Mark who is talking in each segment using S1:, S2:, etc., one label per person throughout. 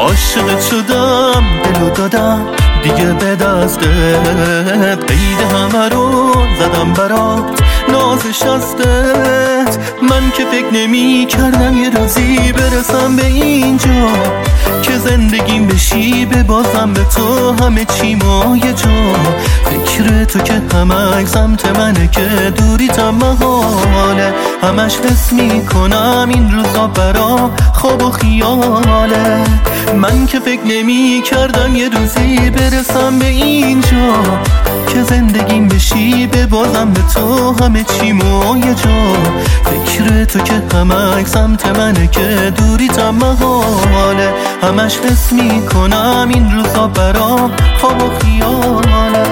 S1: عاشقت شدم، دلو دادم دیگه به دستت، قید همه رو زدم برات ناز شستت. من که فکر نمی کردم یه روزی برسم به اینجا که زندگیم بشی ببازم به تو همه چیمو یه جا. فکر تو که همش سمت منه که دوریتم محاله، همش حس میکنم این روزا برام خواب و خیاله. من که فکر نمی کردم یه روزی برسم به اینجا که زندگیم بشی ببازم به تو همه چیمو یه جا. فکر تو که همش سمت منه که دوریتم محاله، همش حس میکنم این روزا برام خواب و خیاله.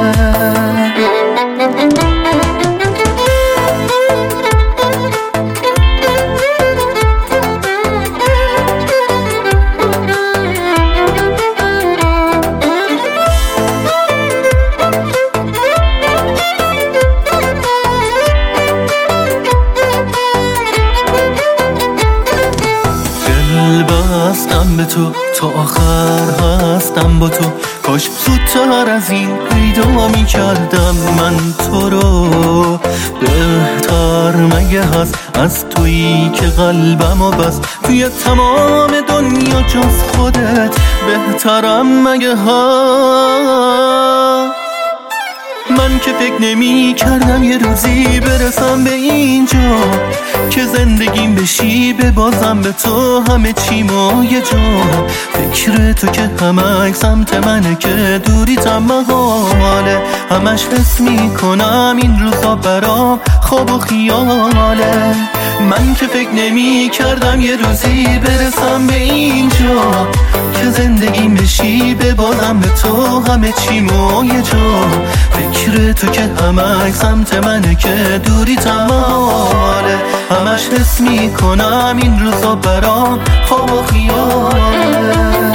S1: بستم به تو تا آخر هستم با تو، کاش زودتر از این پیدا می کردم من تو رو. بهتر مگه هست از تویی که قلبمو بس توی تمام دنیا جز خودت، بهترم مگه هست. من که فکر نمی کردم یه روزی برسم به اینجا که زندگیم بشی ببازم به تو همه چیمو یه جا. فکر تو که همش سمت منه که دوریتم محاله، همش حس میکنم این روزا برام خواب و خیاله. من که فکر نمی کردم یه روزی برسم به اینجا که زندگیم بشی ببازم به تو همه چیمو یه جا. فکر تو که همش سمت منه که دوریتم محاله، همش حس میکنم این روزا برام خواب و خیاله.